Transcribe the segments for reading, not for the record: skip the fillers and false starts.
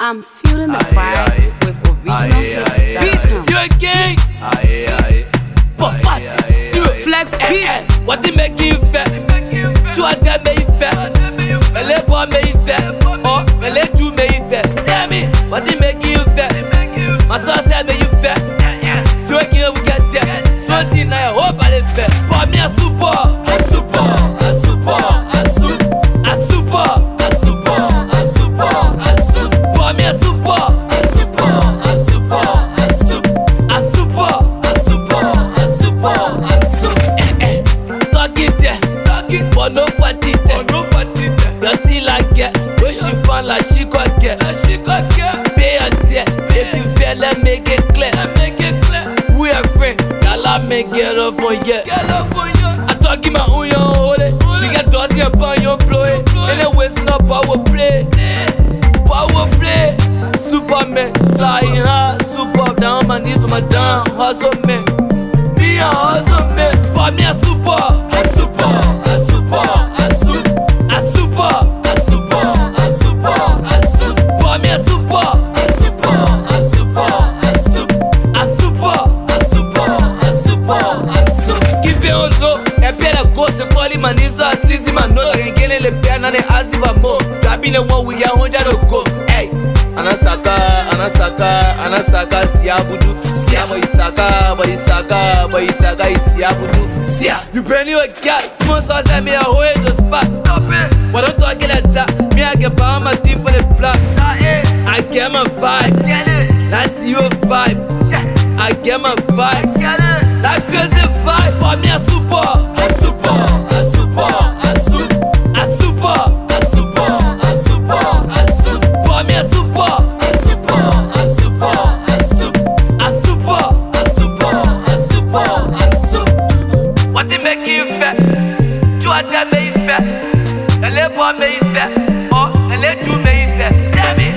I'm feeling the vibes with original hits. Zero gang, Buffat, Zero Flex Beat. What they make you fat? Tu as des meilleurs faits. Mais les bois meilleurs faits. Oh, mais les tout meilleurs faits. Damn it, what they make you fat? My sauce said meilleurs faits. Zero gang, we get that. Small thing now, hope I live fair. Pour me a super, a super, a super, a super, a super, a super, a super, a super. Pour me a super, a super, a super, a super, a super, a super, a super, a super. Talk it there, but no fatigue there. You see like it, when she find like she got get, pay her debt. If you feel, let make it clear. We are friends, y'all make get up for you. I talk in my own hole. We got doors here upon your blow. And then wasting up power play. Superman, flying high, super down my knees with my down. Hustle man, me a hustle man. Call me a super, a super, a super, a super, a super, a super, a super, a super. Call me a super, a super, a super, a super, a super, a super, a super, a super. Keep it on low, et puis la grosse call him and his ass, Lizzie man, no, I can get in the piano and ask if I'm more. Grabbing the one we get 100 to go, hey. Anasaka, siabudu, siamo isaka, isiabudu, sia. You brand new a cat, small sauce at me, I hold it to spot. But don't talk like that, me I get power my team for the block. I get my vibe, that's your vibe. I get my vibe, that crazy vibe. For me a super, a super, a super, a super, a super, a super, a super, a super. For me a super. What they make you fat? Tu as des meilleurs faits. Elle est pas meilleure faits. Oh, elle est tout meilleure faits. Damn it.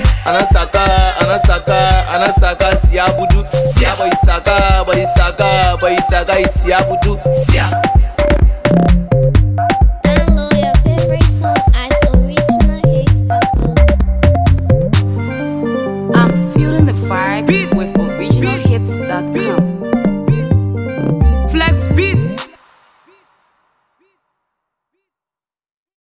Anasaka, siabudu. Siamo isaka, isiabudu. Sia.